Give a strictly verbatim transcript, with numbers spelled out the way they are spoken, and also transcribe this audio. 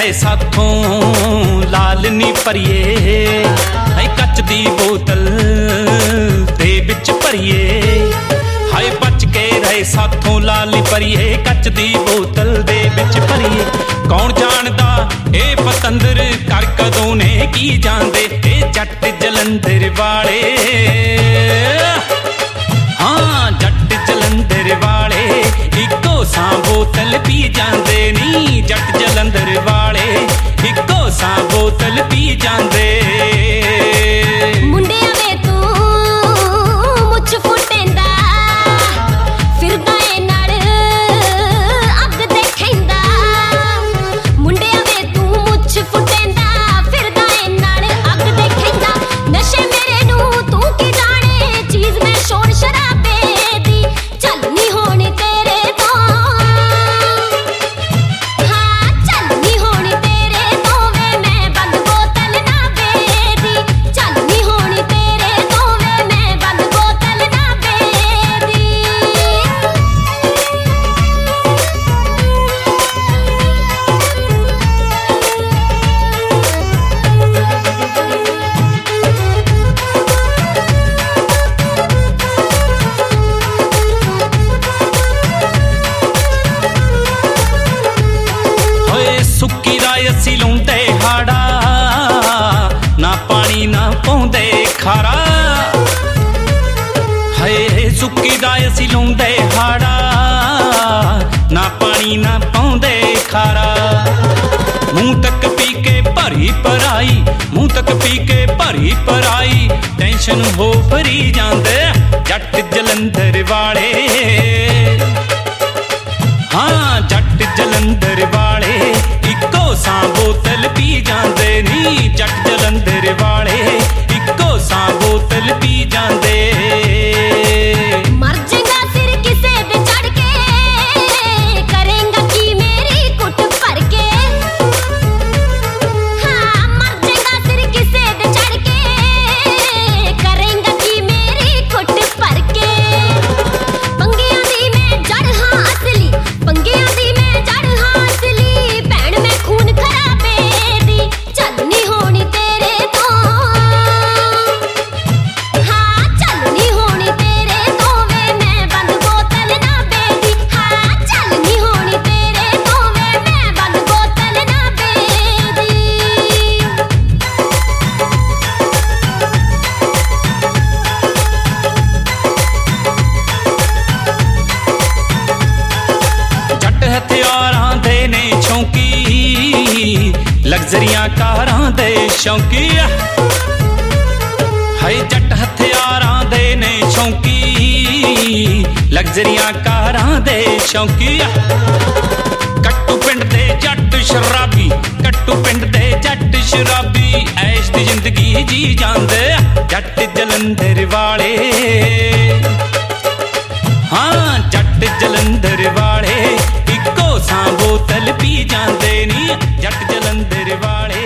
रहे साथों लाल नी भरिए हाय कच दी बोतल दे विच भरिए हाय बच के रहे साथों लाल नी भरिए कच दी बोतल दे विच भरिए कौन जानदा ए पतंदर कर कदों ने की जांदे ए जट जलंधर वाले हाँ जट जलंधर वाले इको सा बोतल पी जांदे नी जट जलंधर वाले इको सा बोतल पी जांदे मुंडे वे तू मुछ फुटेंदा फिरदा ए नाल अग देखैंदा मुंडे वे तू मुछ फुटेंदा फिरदा ए नाल अग देखैंदा नशे मेरे नू तू की जाने चीज में शोर शराबे दी चलनी होनी तेरे तो हाँ चलनी होनी तेरे तो वे मैं बंद बोतल ना बेदी चलनी होनी तेरे तो वे मैं बंद बोतल ना बेदी होए सुक्की दा असी लौंदे हाड़ा ना पानी ना पौंदे खारा हाय सुक्की दा असी लौंदे हाड़ा ना पानी ना पौंदे खारा मुंह तक पी के भरी पराई मुंह तक पी के भरी पराई टेंशन हो भरी जांदे जट जलंधर वाले हाँ जट जलंधर वाले इको सा बोतल पी जांदे नी जट जलंधर वाले इको सा बोतल पी जांदे मर जाएगा सिर किसे दे चढ़ के करेंगा की मेरी कुट भर के हाँ मर जाएगा सिर किसे दे चढ़ के करेंगा की मेरी कुट भर के पंगियां दी मैं जड़ हाँ असली पंगियां दी मैं जड़ हाँ असली भैन में खून खराबे दी चलनी होनी तेरे तो हाँ चलनी होनी तेरे तो वे मैं बंद बोतल ना बेदी हाँ चलनी होनी तेरे तो वे मैं बंद बोतल ना बेदी जट हथियारां दे ने शौकी लग्जरियां कारां दे शौकी हाय जट हथियारां दे ने शौकी लग्जरियां कारां दे शौकी कट्टू पिंड दे जट शराबी कट्टू पिंड दे जट शराबी ऐश दी जिंदगी जी जांदे जट जलंधर वाले हाँ जट जलंधर वाले इको सा बोतल पी जांदे नी जट जलंधर वाले